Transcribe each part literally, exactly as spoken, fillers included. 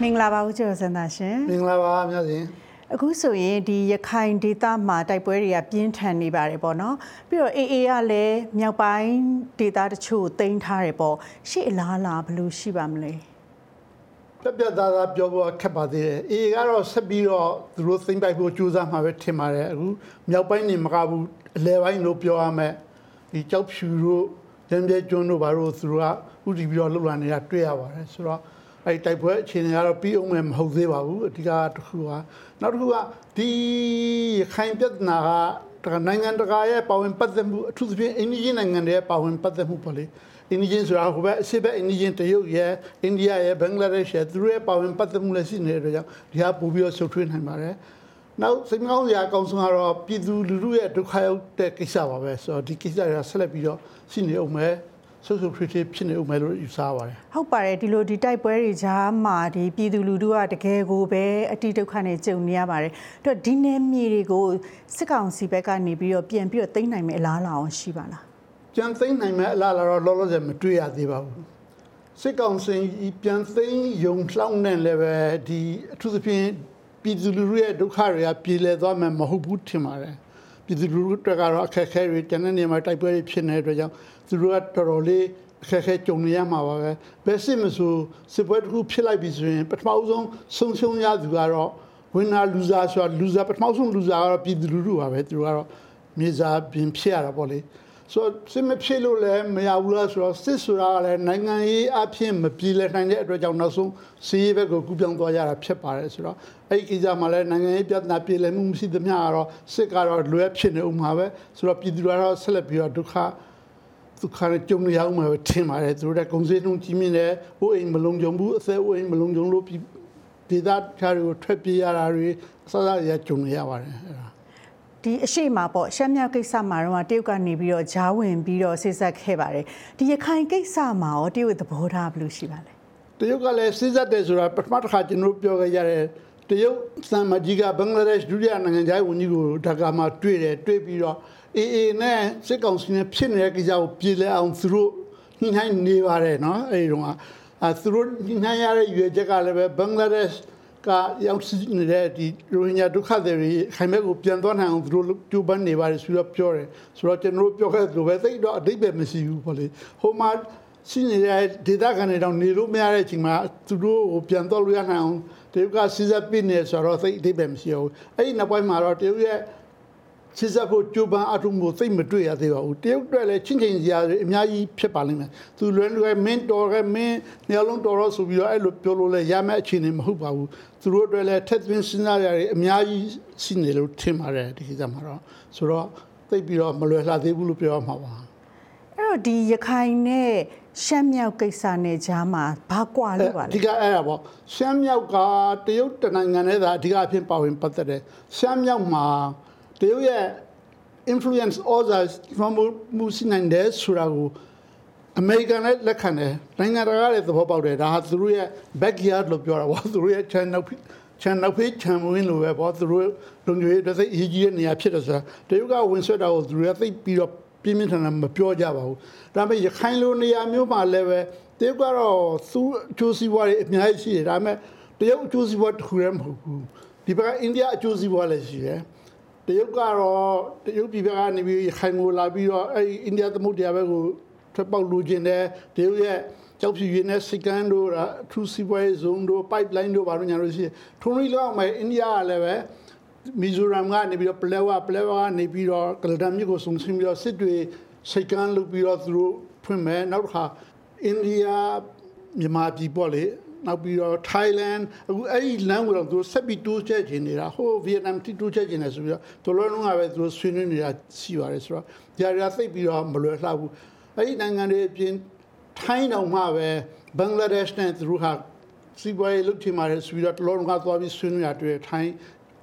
မင်္ဂလာပါဦးကျော်စန္ဒာရှင်မင်္ဂလာပါမြတ်ရှင်အခုဆိုရင်ဒီရခိုင်ဒေသမှာတိုက်ပွဲတွေကပြင်းထန်နေပါတယ်ပေါ့နော်ပြီးတော့ အေးအေး ကလည်းမြောက်ပိုင်းဒေသတချို့သိမ်းထားတယ်ပေါ့ရှေ့အလားလားဘယ်လိုရှိပါမလဲပြပြသားသားပြောဖို့ခက်ပါသေးတယ်အေးကတော့ဆက်ပြီးတော့သူတို့သိမ်းပိုက်ဖို့ကြိုးစားမှာပဲထင်ပါတယ်အခုမြောက်ပိုင်းနေမကဘူးအလဲပိုင်းလို့ပြောရမယ်ဒီကြောက်ဖြူတို့ရံပြဲကျွန်းတို့ဘာလို့သူတို့ကဥတီပြီးတော့လှုပ်လာနေတာတွေ့ရပါတယ်ဆိုတော့အဲ့တိုက်ပွဲအခြေအနေကတော့ပြီးအောင်မယ်မဟုတ်သေးပါဘူးအဓိကတစ်ခုကနောက်တစ်ခုကဒီခိုင်ပြဿနာကနိုင်ငံတကာရဲ့ပါဝင်ပတ်သက်မှုအထူးသဖြင့်အိန္ဒိယနိုင်ငံတွေရဲ့ပါဝင်ပတ်သက်မှုပေါ့လေအိန္ဒိယဆိုတာဟိုဘက်အရှေ့ဘက်အိန္ဒိယတရုတ်ရဲ့အိန္ဒိယရဲ့ဘင်္ဂလားဒေ့ရှ်ရဲ့သူတို့ရဲ့ပါဝင်ပတ်သက်မှုလည်းရှိနေတဲ့အတွက်ကြောင့်ဒီဟာပို့ပြီးတော့ဆုတ်ထွေးနိုင်ပါတယ်နောက်စိတ်မကောင်းစရာအကောင်းဆုံးကတော့ပြည်သူလူထုရဲ့ဒုက္ခရောက်တဲ့ကိစ္စပါပဲဆိုတော့ဒီကိစ္စတွေကဆက်လက်ပြီးတော့ရှိနေအောင်မယ်ဆုပ်ဆုပ်ထွေးထွေးဖြစ်နေဦးမယ်လို့ယူဆပါတယ်ဟုတ်ပါတယ်ဒီလိုဒီတိုက်ပွဲတွေကြားမှာဒီပြည်သူလူထုကတကယ်ကိုပဲအတိဒုက္ခနဲ့ကြုံနေရပါတယ်အဲ့တော့ဒီနယ်မြေတွေကိုစစ်ကောင်စီဘက်ကနေပြီးတော့ပြန်ပြီးတော့သိမ်းနိုင်မယ်အလားအလာအောင်ရှိပါလားပြန်သိမ်းနိုင်မယ်အလားအလာတော့လောလောဆယ်မတွေ့ရသေးပါဘူးစစ်ကောင်စီပြန်သိမ်းယုံလှောင်းနေလည်းပဲဒီအထူးသဖြင့်ပြည်သူလူထုရဲ့ဒုက္ခတွေကပြည်လည်သွားမယ်မဟုတ်ဘူးထင်ပါတယ်ပြည်သူလူထုတွေကတော့အခက်အခဲတွေတန်းတဲ့နေရာမှာတိုက်ပွဲတွေဖြစ်နေတဲ့အတွက်ကြောင့်သူတို့ကတော်တော်လေးအခက်အခဲကြုံနေရမှာပါပဲဘယ်စစ်မဆိုစစ်ပွဲတစ်ခုဖြစ်လိုက်ပြီဆိုရင်ပထမဆုံးဆုံးရှုံးရသူကတော့ winner loser ဆိုတာ loser ပထမဆုံး loser ကတော့ပြည်သူလူထုပါပဲသူတို့ကတော့မြေစာပြင်ဖြစ်ရတာပေါ့လေဆိုတော့စစ်မဖြစ်လို့လည်းမရဘူးလားဆိုတော့စစ်ဆိုတာကလည်းနိုင်ငံရေးအဖြစ်မပြည်လည်နိုင်တဲ့အတွက်ကြောင့်နောက်ဆုံးစီးရေးဘက်ကိုကူးပြောင်းသွားရတာဖြစ်ပါတယ်ဆိုတော့အဲ့ဒီကိစ္စမှာလည်းနိုင်ငံရေးပြဿနာပြည်လည်မှုမရှိသမျှကတော့စစ်ကတော့လွယ်ဖြစ်နေဦးမှာပဲဆိုတော့ပြည်သူတွေကတော့ဆက်လက်ပြီးတော့ဒုက္ခဒုက္ခနဲ့ကြုံရအောင်မှာပဲထင်ပါတယ်သူတို့ကကုန်စည်နှုန်းကြီးမြင့်တဲ့အိုးအိမ်မလုံးကြုံဘူးအသက်အိုးအိမ်မလုံးကြုံလို့ဒေသခြားတွေကိုထွက်ပြေးရတာတွေအစအစရကြုံရပါတယ်အဲ့ဒါဒီအရှိမပေါ့ရှမ်းမြောက်ကိစ္စမှာတော့တရုတ်ကနေပြီးတော့ဂျားဝင်ပြီးတော့စစ်ဆက်ခဲ့ပါတယ်ဒီရခိုင်ကိစ္စမှာရောတရုတ်သဘောထားဘယ်လိုရှိပါလဲတရုတ်ကလည်းစစ်ဆက်တယ်ဆိုတာပထမတစ်ခါကျွန်တော်ပြောခဲ့ကြတယ်တရုတ်စံမကြီးကဘင်္ဂလားဒေ့ရှ်ဒုတိယနိုင်ငံခြားရေးဝန်ကြီးကိုဒါကာမှာတွေ့တယ်တွေ့ပြီးတော့အေးအေးနဲ့စစ်ကောင်စီနဲ့ဖြစ်နေတဲ့ကိစ္စကိုပြည်လဲအောင်သူတို့ညှိနှိုင်းနေပါတယ်နော်အဲဒီတော့အဲသူတို့ညှိနှိုင်းရတဲ့ရွေချက်ကလည်းပဲဘင်္ဂလားဒေ့ရှ်ကရောက်ရှိနေတဲ့ဒီရိုဟင်ဂျာဒုက္ခသည်တွေခိုင်မဲ့ကိုပြန်သွားနိုင်အောင်သူတို့ကြိုးပမ်းနေပါတယ်ဆိုတော့ပြောတယ်ဆိုတော့ကျွန်တော်တို့ပြောခဲ့လို့ပဲသိတော့အတိတ်ပဲမရှိဘူးပေါ့လေဟိုမှာရှိနေတဲ့ဒေသခံတွေတော့နေလို့မရတဲ့အချိန်မှာသူတို့ကိုပြန်သွားလို့ရနိုင်အောင်တရုတ်ကစီစဉ်ပေးနေဆိုတော့သိအတိတ်ပဲမရှိဘူးအဲ့ဒီနောက်ပိုင်းမှာတော့တရုတ်ရဲ့စစ်စပ်ဖို့ကြိုးပမ်းအထုံးကိုသိမတွေ့ရသေးပါဘူးတရုတ်တွေလည်းချင်းချင်းစရာတွေအများကြီးဖြစ်ပါလိမ့်မယ်သူလွယ်လွယ်မင်းတော်ရဲ့မင်းနေလုံးတော်တော့ဆိုပြီးတော့အဲ့လိုပြောလို့လည်းရမယ့်အခြေအနေမဟုတ်ပါဘူးသူတို့တွေလည်းထက်သွင်းစဉ်းစားရတွေအများကြီးရှိနေလို့ထင်ပါတယ်ဒီကိစ္စမှာတော့ဆိုတော့သိပြီးတော့မလွယ်လှသေးဘူးလို့ပြောရမှာပါအဲ့တော့ဒီရခိုင်နဲ့ရှမ်းမြောက်ကိစ္စနဲ့ကြားမှာဘာကွာလို့ပါလဲအဓိကအဲ့ဒါပေါ့ရှမ်းမြောက်ကတရုတ်တနိုင်ငံနဲ့သာအဓိကအဖြစ်ပါဝင်ပတ်သက်တယ်ရှမ်းမြောက်မှာတရုတ်ရဲ့ influence others from မူစီနိုင်တဲ့ဆိုတာကိုအမေရိကန်နဲ့လက်ခံတယ်နိုင်ငံတကာလည်းသဘောပေါက်တယ်ဒါဟာသူတို့ရဲ့ backyard လို့ပြောတာပေါ့သူတို့ရဲ့ channel channel page channel ဝင်လို့ပဲပေါ့သူတို့လုံခြုံရေးတစ်စိတ်အရေးကြီးတဲ့နေရာဖြစ်တယ်ဆိုတာတရုတ်ကဝင်ဆွတ်တာကိုသူတို့ကသိပြီးတော့ပြင်းပြင်းထန်ထန်မပြောကြပါဘူးဒါပေမဲ့ရခိုင်လိုနေရာမျိုးမှာလည်းပဲတရုတ်ကတော့သူ့အကျိုးစီးပွားတွေအများကြီးရှိတယ်ဒါပေမဲ့တရုတ်အကျိုးစီးပွားတစ်ခုတည်းမဟုတ်ဘူးဒီဘက်ကအိန္ဒိယအကျိုးစီးပွားလည်းရှိတယ်တရုတ်ကတော့တရုတ်ပြည်ဘက်ကနေပြီးခိုင်ကိုလာပြီးတော့အဲ့အိန္ဒိယသမုဒ္ဒရာဘက်ကိုထွက်ပေါက်လူကျင်တယ်တရုတ်ရဲ့ကြောက်ဖြူရင်းနဲ့စီကန်တို့အထူးစီးပွားရေးဇုံတို့ pipeline တို့ဘာလို့ညာလို့ရှိထုံးရီလောက်မှအိန္ဒိယကလည်းပဲမီဇိုရမ်ကနေပြီးတော့ပလဲဝပလဲဝကနေပြီးတော့ကလဒမ်မြစ်ကိုစုံစင်းပြီးတော့စစ်တွေစိတ်ကန်းလုပ်ပြီးတော့သူတို့ဖွင့်မယ်နောက်တစ်ခါအိန္ဒိယမြန်မာပြည်ပေါ့လေနောက်ပြီးတော့ Thailand အခုအဲ့ဒီလမ်းကိုတော့သူဆက်ပြီးတိုးချဲ့ခြင်းနေတာဟို Vietnam တိတိုးချဲ့ခြင်းနေဆိုပြီးတော့တော်တော်လုံးကပဲသူဆွေးနွေးနေတာရှိပါတယ်ဆိုတော့ကြာကြာသိပြီးတော့မလွယ်လှဘူးအဲ့ဒီနိုင်ငံတွေအပြင်ထိုင်းတောင်မှပဲဘင်္ဂလားဒေ့ရှ်နဲ့သူတို့ဟာစီးပွားရေးလုပ်ချင်ပါတယ်ဆိုပြီးတော့တော်တော်လုံးကသွားပြီးဆွေးနွေးရတွေ့ထိုင်း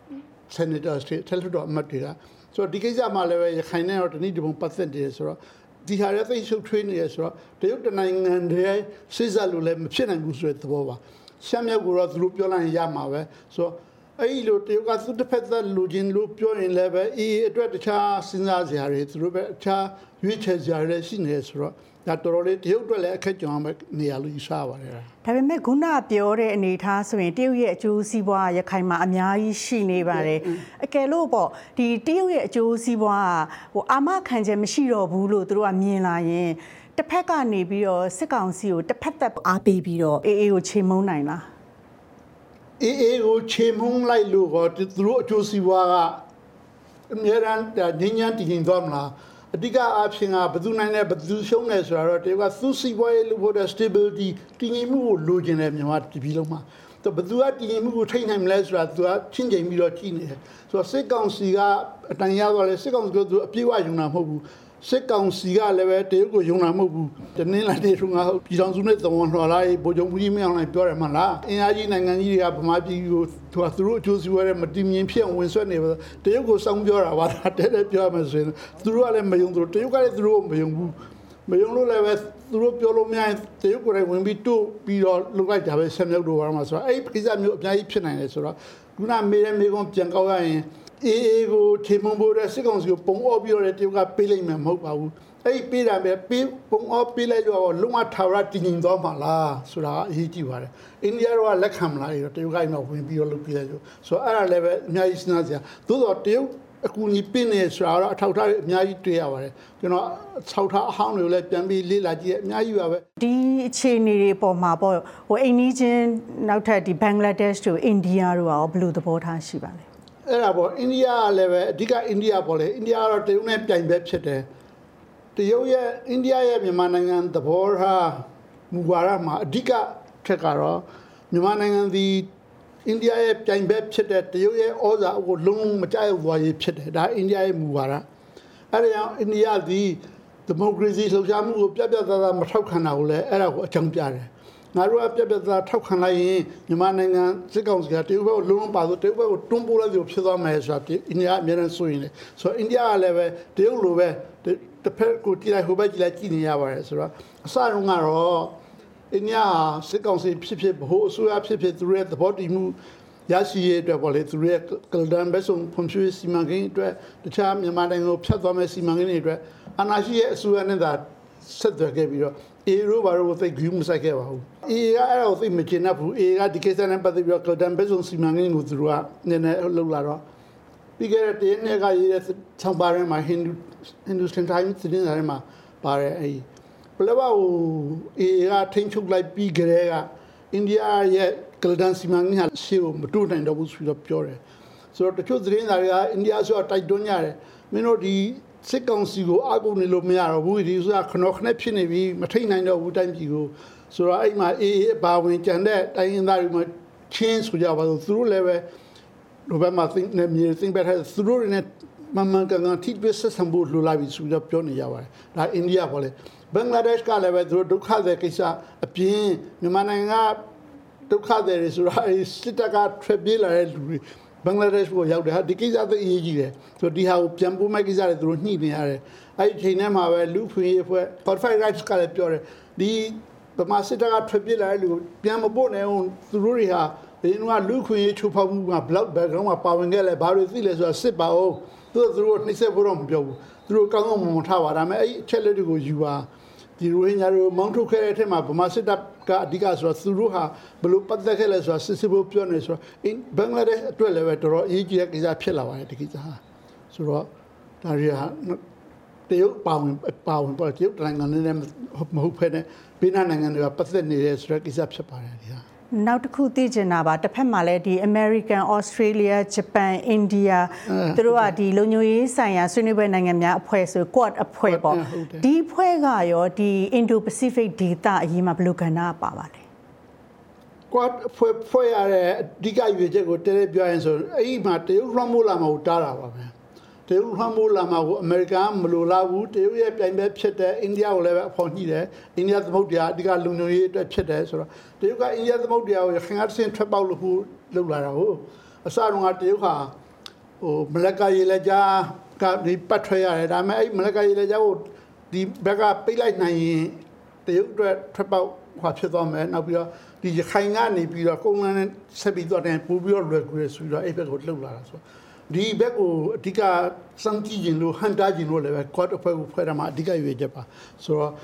Senators တွေတယ်လီတော့အမတ်တွေကဆိုတော့ဒီကိစ္စမှာလည်းပဲရခိုင်နဲ့တော့တနည်းတပုံပတ်သက်တယ်ဆိုတော့ဒီဟာရဲ့သိရှုပ်ထွေးနေရဆိုတော့တရုတ်တနိုင်ငံတည်းစိစက်လို့လည်းမဖြစ်နိုင်ဘူးဆိုတဲ့သဘောပါရှမ်းမြောက်ကိုတော့သူတို့ပြောလိုက်ရမှာပဲဆိုတော့အဲ့ဒီလိုတရုတ်ကသူတစ်ဖက်သက်လူချင်းလို့ပြောရင်လည်းပဲအေးအတွက်တခြားစဉ်းစားစရာတွေသူတို့ပဲအခြားရွေးချယ်စရာတွေရှိနေဆိုတော့ဒါတော်တော်လေးတရုတ်အတွက်လည်းအခက်ကြုံအောင်နေရာလို့ယူဆပါတယ်ဒါပေမဲ့ခုနပြောတဲ့အနေအထားဆိုရင်တရုတ်ရဲ့အကျိုးစီးပွားရခိုင်မှာအများကြီးရှိနေပါတယ်အကယ်လို့ပေါ့ဒီတရုတ်ရဲ့အကျိုးစီးပွားဟိုအာမခံချက်မရှိတော့ဘူးလို့သူတို့ကမြင်လာရင်တစ်ဖက်ကနေပြီးတော့စစ်ကောင်စီကိုတစ်ဖက်သက်အားပေးပြီးတော့အေးအေးကိုချေမှုန်းနိုင်လားအေးအေးကိုချေမှုန်းလိုက်လို့တော့သူတို့အကျိုးစီးပွားကအများရန်ညဉ့်ညံ့တည်ငြိမ်သွားမလားအဓိကအဖြစ်ကဘယ်သူနိုင်လဲဘယ်သူရှုံးလဲဆိုတော့တကယ်ကသူစီပွားရေးလို့ဖို့တဲ့ stability တည်ငြိမ်မှုကိုလိုချင်တယ်မြန်မာပြည်လုံးမှာတော့ဘယ်သူကတည်ငြိမ်မှုကိုထိန်းနိုင်မလဲဆိုတာသူကချင်းချိန်ပြီးတော့ကြည့်နေတယ်ဆိုတော့စစ်ကောင်စီကအတန်ရသွားလဲစစ်ကောင်စီကသူအပြည့်အဝယုံတာမဟုတ်ဘူးစစ်ကောင်စီကလည်းပဲတရုတ်ကိုယုံတာမဟုတ်ဘူးတနင်္လာနေ့ကပြည်ထောင်စုနဲ့သဝန်တော်လာဗိုလ်ချုပ်မှုကြီးမင်းအောင်လှိုင်ပြောတယ်မလားအင်အားကြီးနိုင်ငံကြီးတွေကဗမာပြည်ကိုသူကသူတို့အကျိုးစီးပွားရဲ့မတည်မြင်ဖြစ်အောင်ဝင်ဆွဲနေပါတရုတ်ကိုစောင်းပြောတာပါတဲ့တဲ့ပြောမှဆိုရင်သူတို့ကလည်းမယုံသူတို့တရုတ်ကလည်းသူတို့မယုံဘူးမယုံလို့လည်းပဲသူတို့ပြောလို့မရရင်တရုတ်ကိုယ်တိုင်ဝင်ပြီးတို့ပြီးတော့လုလိုက်တာပဲဆက်မြောက်တော့ပါမှာဆိုတော့အဲ့ဒီကိစ္စမျိုးအများကြီးဖြစ်နိုင်တယ်ဆိုတော့ခုနမေးတဲ့မေးခွန်းပြန်ကောက်ရရင်အေးအေးကိုထေမုံဖို့တဲ့စစ်ကောင်စီကိုပုံအော့ပြီးတော့တရုတ်ကပေးလိုက်မှမဟုတ်ပါဘူးအဲ့ဒီပေးတာပဲပေးပုံအော့ပေးလိုက်တော့လုံးဝထာဝရတည်ငြိမ်သွားမှာလားဆိုတာအရေးကြီးပါတယ်အိန္ဒိယကလက်ခံမလားတရုတ်ကမှဝင်ပြီးတော့လုပ်ပြလိုက်လို့ဆိုတော့အဲ့ဒါလည်းပဲအများကြီးစဉ်းစားစရာသို့တော့တရုတ်အခုညီပင်းနေဆိုတာတော့အထောက်ထားအများကြီးတွေ့ရပါတယ်ကျွန်တော်ဆောက်ထားအဟောင်းတွေကိုလည်းပြန်ပြီးလေ့လာကြည့်ရအများကြီးပါပဲဒီအခြေအနေတွေပေါ်မှာပေါ့ဟိုအိန္ဒိချင်းနောက်ထပ်ဒီဘင်္ဂလားဒေ့ရှ်တို့အိန္ဒိယတို့ရောဘယ်လိုသဘောထားရှိပါလဲအဲ့ဒါပေါ့အိန္ဒိယကလည်းပဲအဓိကအိန္ဒိယပေါ့လေအိန္ဒိယကတော့တရုတ်နဲ့ပြိုင်ဘက်ဖြစ်တယ်တရုတ်ရဲ့အိန္ဒိယရဲ့မြန်မာနိုင်ငံသဘောထားမူဝါဒမှာအဓိကထက်ကတော့မြန်မာနိုင်ငံဒီအိန္ဒိယရဲ့ပြိုင်ဘက်ဖြစ်တဲ့တရုတ်ရဲ့ဩဇာကိုလုံးလုံးမကြောက်သွားရေးဖြစ်တယ်ဒါအိန္ဒိယရဲ့မူဝါဒအဲ့ဒါကြောင့်အိန္ဒိယဒီဒီမိုကရေစီလှုပ်ရှားမှုကိုပြတ်ပြတ်သားသားမထောက်ခံတာကိုလည်းအဲ့ဒါကိုအကြောင်းပြတယ်ငါတို့ကပြတ်ပြတ်သားထောက်ခံလိုက်ရင်မြန်မာနိုင်ငံစစ်ကောင်စီကတရုတ်ဘက်ကိုလုံးလုံးပါဆိုတရုတ်ဘက်ကိုတွန်းပို့လိုက်လို့ဖြစ်သွားမယ်ဆိုတာအိန္ဒိယအများနဲ့ဆိုရင်လေဆိုတော့အိန္ဒိယကလည်းပဲတရုတ်လိုပဲတစ်ဖက်ကိုကြည့်လိုက်ဟိုဘက်ကြည့်လိုက်ကြည့်နေရပါတယ်ဆိုတော့အစတုန်းကတော့အိန္ဒိယစစ်ကောင်စီဖြစ်ဖြစ်ဘိုးအစိုးရဖြစ်ဖြစ်သူရဲ့သဘောတူမှုရရှိရတဲ့ပေါ့လေသူရဲ့ကလဒန်ဘက်ဆုံးဖွံ့ဖြိုးစီမံကိန်းအတွက်တခြားမြန်မာနိုင်ငံကိုဖျက်သွားမဲ့စီမံကိန်းတွေအတွက်အနာရှိရဲ့အစိုးရနဲ့သာဆက်သွယ်ခဲ့ပြီးတော့အေရိုဘာရိုသိဂူးမဆိုင်ခဲ့ပါဘူးအေကအဲ့ဒါကိုသိမကျင်납ဘူးအေကဒီကိစ္စနဲ့ပတ်သက်ပြီးတော့ကလဒန်ဘက်ဆုံးစီမံကိန်းကိုသူတို့ကနည်းနည်းလှုပ်လာတော့ပြီးခဲ့တဲ့တရက်နဲ့ကရေးတဲ့ဆောင်းပါးထဲမှာဟိန္ဒူဟိန္ဒူစတန်တိုင်းသတင်းစာထဲမှာပါတယ်အဲ့ဘလဘကိုအေကထိန်းချုပ်လိုက်ပြီးကြတဲ့ကအိန္ဒိယရဲ့ကလဒန်စီမံကိန်းဟာရှေ့ကိုမတိုးနိုင်တော့ဘူးဆိုတော့ပြောတယ်ဆိုတော့တချို့သတင်းစာတွေကအိန္ဒိယဆိုတော့တိုက်တွန်းကြတယ်မင်းတို့ဒီစစ်ကောင်စီကိုအကူနေလို့မရတော့ဘူးဒီဆိုတာခဏခဏဖြစ်နေပြီးမထိန်နိုင်တော့ဘူးတိုင်းပြည်ကိုဆိုတော့အဲ့မှာအေးအပါဝင်ကြံတဲ့တိုင်းရင်းသားတွေမှာချင်းဆိုကြပါတော့သူတို့လည်းပဲလိုဘက်မှာသိနေမြေသိပဲသူတို့တွေနဲ့မမှန်ကန်ကန်ထိတွေ့ဆက်ဆံဖို့လိုလာပြီဆိုတော့ပြောနေကြပါတယ်ဒါအိန္ဒိယပေါ့လေဘင်္ဂလားဒေ့ရှ်ကလည်းပဲသူတို့ဒုက္ခတွေကိစ္စအပြင်မြန်မာနိုင်ငံကဒုက္ခတွေဆိုတာစစ်တပ်ကထွက်ပြေးလာတဲ့လူတွေဘင်္ဂလားဒေ့ရှ်ကိုရောက်တယ်ဟာဒီကိစ္စသိအရေးကြီးတယ်ဆိုတော့ဒီဟာကိုပြန်ပို့မဲ့ကိစ္စတွေသူတို့ညှိနေရတယ်အဲ့ဒီချိန်ထဲမှာပဲလူဖွေးအဖွဲ့ forty-five rights ကလည်းပြောတယ်ဒီဗမာစစ်တပ်ကထွက်ပြေးလာတဲ့လူကိုပြန်မပို့နိုင်အောင်သူတို့တွေဟာဒီကလူခွင့်ရေးချိုးဖောက်မှုက block background မှာပါဝင်ခဲ့လဲဘာလို့သိလဲဆိုတာစစ်ပါအောင်သူတို့သူတို့နှိမ့်ဆက်ဖို့တော့မပြောဘူးသူတို့ကောင်းကောင်းမွန်မွန်ထားပါဒါပေမဲ့အဲ့ဒီအချက်လက်တွေကိုယူပါဒီရိုဟင်ဂျာတွေမောင်းထုတ်ခဲ့တဲ့အထက်မှာဗမာစစ်တပ်ကအဓိကဆိုတော့သူတို့ဟာဘလို့ပတ်သက်ခဲ့လဲဆိုတာစစ်စစ်ဖို့ပြောနေဆိုတော့ဘင်္ဂလားဒေ့ရှ်အတွက်လည်းပဲတော်တော်အရေးကြီးတဲ့ကိစ္စဖြစ်လာပါတယ်ဒီကိစ္စဟာဆိုတော့ဒါရီဟာတရုတ်ပါဝင်ပါဝင်ပေါ့တရုတ်နိုင်ငံနဲ့မဟုတ်ဖ ೇನೆ ဘေးနားနိုင်ငံတွေကပတ်သက်နေတဲ့ဆိုတဲ့ကိစ္စဖြစ်ပါတယ်ဒီဟာနောက်တစ်ခုသိချင်တာပါတစ်ဖက်မှာလည်းဒီ American Australia Japan India သူတို့ကဒီလုံခြုံရေးဆိုင်ရာဆွေးနွေးပွဲနိုင်ငံများအဖွဲ့ဆို Quad အဖွဲ့ပေါ့ဒီအဖွဲ့ကရောဒီ Indo-Pacific ဒေသအရေးမှာဘယ်လိုကဏ္ဍပါပါလဲ Quad အဖွဲ့ဖွဲ့ရတဲ့အဓိကရွေချက်ကိုတဲတဲပြောရင်ဆိုအဲ့ဒီမှာတရုတ်လွှမ်းမိုးလာမှာကိုတားတာပါပဲတရုတ်လွှမ်းမိုးလာမှာကိုအမေရိကန်မလိုလားဘူးတရုတ်ရဲ့ပြိုင်ဘက်ဖြစ်တဲ့အိန္ဒိယကိုလည်းပဲအဖော်ညှိတယ်အိန္ဒိယသမုဒ္ဒရာအဓိကလုံခြုံရေးအတွက်ဖြစ်တယ်ဆိုတော့တရုတ်ကအိန္ဒိယသမုဒ္ဒရာကိုခင်ဗျားတစ်ဆင့်ထွက်ပေါက်လို့လုပ်လာတာဟုတ်အစတုန်းကတရုတ်ဟာဟိုမလက်ကရေလက်ကြားကဒီပတ်ထွက်ရတယ်ဒါပေမဲ့အဲ့မလက်ကရေလက်ကြားကိုဒီဘက်ကပိတ်လိုက်နိုင်ရင်တရုတ်အတွက်ထွက်ပေါက်ဟွာဖြစ်သွားမယ်နောက်ပြီးတော့ဒီရခိုင်ကနေပြီးတော့ကုန်းလန်းနဲ့ဆက်ပြီးတော့တင်ပို့ပြီးတော့လွယ်ကူရဆိုပြီးတော့အဲ့ဘက်ကိုလှုပ်လာတာဆိုဒီဘက်ကိုအဓိကစံကြည့်ခြင်းလို့ဟန်တာခြင်းလို့လည်းပဲ quad အဖွဲ့ကိုဖွဲ့တာမှာအဓိကရွေးချက်ပါဆိုတော့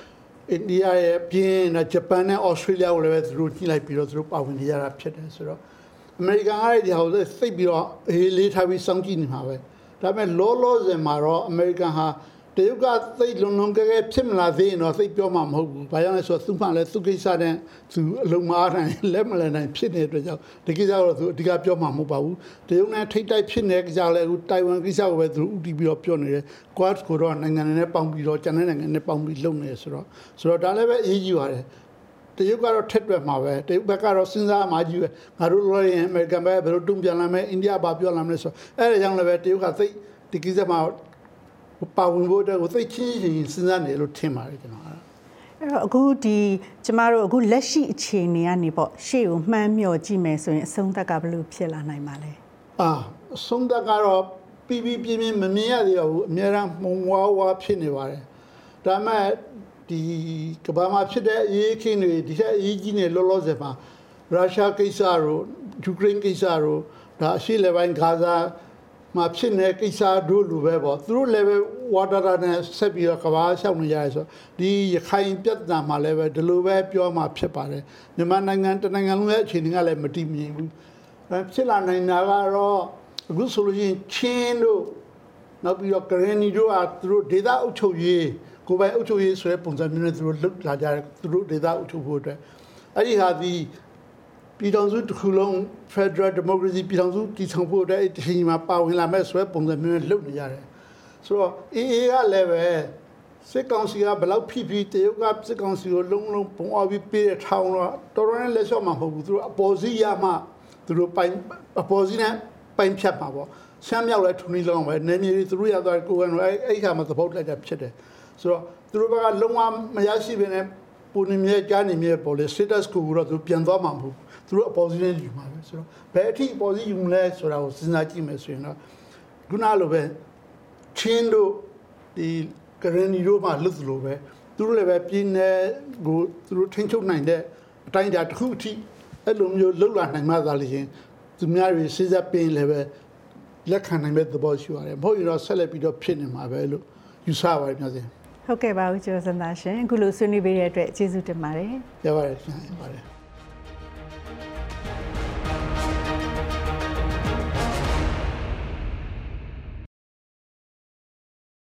အိန္ဒိယရဲ့ပြင်ဂျပန်နဲ့ဩစတြေးလျကိုလည်းပဲသူတို့ညှိလိုက်ပြီးတော့သူတို့ပါဝင်နေကြတာဖြစ်တယ်ဆိုတော့အမေရိကန်ကလည်းဒီဟာကိုသိပြီးတော့အေးလေးထားပြီးစောင့်ကြည့်နေမှာပဲဒါပေမဲ့လောလောဆယ်မှာတော့အမေရိကန်ဟာတရုတ်ကသိလွန်လွန်ကဲကဲဖြစ်မလာသေးရင်တော့သိပြောမှာမဟုတ်ဘူး။ဘာကြောင့်လဲဆိုတော့သူ့မှလည်းသူ့ကိစ္စနဲ့သူအလုံးမအားနိုင်လက်မလည်နိုင်ဖြစ်နေတဲ့အတွက်ကြောင့်ဒီကိစ္စကတော့သူအဓိကပြောမှာမဟုတ်ပါဘူး။တရုတ်နဲ့ထိတ်တိုက်ဖြစ်နေတဲ့ကိစ္စလည်းအခုတိုင်ဝမ်ကိစ္စကိုပဲသူဥတီပြီးတော့ပြောနေတယ်။ Quad ကိုတော့နိုင်ငံနဲ့ပေါင်းပြီးတော့ကျန်တဲ့နိုင်ငံနဲ့ပေါင်းပြီးလုပ်နေတယ်ဆိုတော့ဆိုတော့ဒါလည်းပဲအရေးကြီးပါတယ်။တရုတ်ကတော့ထက်တွက်မှာပဲတရုတ်ဘက်ကတော့စဉ်းစားမှကြီးပဲငါတို့လိုရင်အမေရိကန်ဘက်ဘယ်လိုတုံ့ပြန်လာမလဲအိန္ဒိယဘာပြောလာမလဲဆိုတော့အဲ့ဒါကြောင့်လည်းပဲတရုတ်ကသိဒီကိစ္စမှာပါဝင်ဖို့အတွက်ကိုသိချင်းချင်းစဉ်းစားနေလို့ထင်ပါတယ်ကျွန်တော်အဲ့တော့အခုဒီကျမတို့အခုလက်ရှိအခြေအနေကနေပေါ့ရှေ့ကိုမှန်းမျှော်ကြည့်မယ်ဆိုရင်အဆုံးသက်ကဘယ်လိုဖြစ်လာနိုင်မှာလဲအာအဆုံးသက်ကတော့ပြီးပြီးပြင်းပြင်းမမြင်ရသေးဘူးအများအားမှုံဝါဝါဖြစ်နေပါတယ်ဒါပေမဲ့ဒီကမ္ဘာမှာဖြစ်တဲ့အရေးအခင်းတွေဒီတဲ့အရေးကြီးနေလောလောဆယ်မှာရုရှားကိစ္စတို့ယူကရိန်းကိစ္စတို့ဒါအရှေ့လေပိုင်းဂါဇာမှာဖြစ်နေတဲ့ကိစ္စတို့လိုပဲပေါ့သူတို့လည်းပဲဝါတာတာနဲ့ဆက်ပြီးတော့ကဘာရှောက်နေကြရဲဆိုဒီရခိုင်ပြဿနာမှာလည်းပဲဒီလိုပဲပြောမှဖြစ်ပါတယ်မြန်မာနိုင်ငံတနိုင်ငံလုံးရဲ့အခြေအနေကလည်းမတည်မြဲဘူးဖြစ်လာနိုင်တာကတော့အခုဆိုလို့ရှိရင်ချင်းတို့နောက်ပြီးတော့ကရင်နီတို့ကသူတို့ဒေသအုပ်ချုပ်ရေးကိုယ်ပိုင်အုပ်ချုပ်ရေးဆိုတဲ့ပုံစံမျိုးနဲ့သူတို့လှုပ်လာကြတယ်သူတို့ဒေသအုပ်ချုပ်ဖို့အတွက်အဲ့ဒီဟာဒီပြည်ထောင်စုတစ်ခုလုံး Federal Democracy ပြည်ထောင်စုတည်ထောင်ဖို့အတွက်အချိန်မှာပါဝင်လာမဲ့ဆိုတဲ့ပုံစံမျိုးနဲ့လုပ်နေရတယ်ဆိုတော့အေးအေးကလည်းပဲစစ်ကောင်စီကဘယ်လောက်ဖိဖိတရုတ်ကစစ်ကောင်စီကိုလုံးလုံးပုံအောင်ပြီးပေးတဲ့ထောင်တော့တော်တော်နဲ့လက်လျှော့မှာမဟုတ်ဘူးသူတို့အပေါ်စီးရမှသူတို့ပိုင်အပေါ်စီးနဲ့ပိုင်ဖြတ်မှာပေါ့ရှမ်းမြောက်လည်းထုံနေလုံးပဲနေမြေတွေသူတို့ရသွားကိုယ်ကအဲ့အဲ့ခါမှာသဘောလိုက်တာဖြစ်တယ်ဆိုတော့သူတို့ဘက်ကလုံးဝမရရှိဘဲနဲ့ပုံနေမြဲကြားနေမြဲပေါ်လေ status ကိုတော့သူပြန်သွားမှာမဟုတ်သူတို့အပေါ်စီးနဲ့ယူမှာပဲဆိုတော့ဘယ်အထိအပေါ်စီးယူမလဲဆိုတာကိုစဉ်းစားကြည့်မယ်ဆိုရင်တော့ခုနလိုပဲချင်းတို့ဒီကရင်နီတို့မှလွတ်သလိုပဲသူတို့လည်းပဲပြည်နယ်ကိုသူတို့ထိန်းချုပ်နိုင်တဲ့အတိုင်းအတာတစ်ခုအထိအဲ့လိုမျိုးလှုပ်လာနိုင်မှသာလျှင်သူများတွေစဉ်းစားပင်လည်းပဲလက်ခံနိုင်မဲ့သဘောရှိပါတယ်မဟုတ်ရင်တော့ဆက်လက်ပြီးတော့ဖြစ်နေမှာပဲလို့ယူဆပါတယ်များစင်ဟုတ်ကဲ့ပါဦးကျော်စံသာရှင်အခုလိုဆွေးနွေးပေးတဲ့အတွက်ကျေးဇူးတင်ပါတယ်ရပါတယ်ရှင်ပါတယ်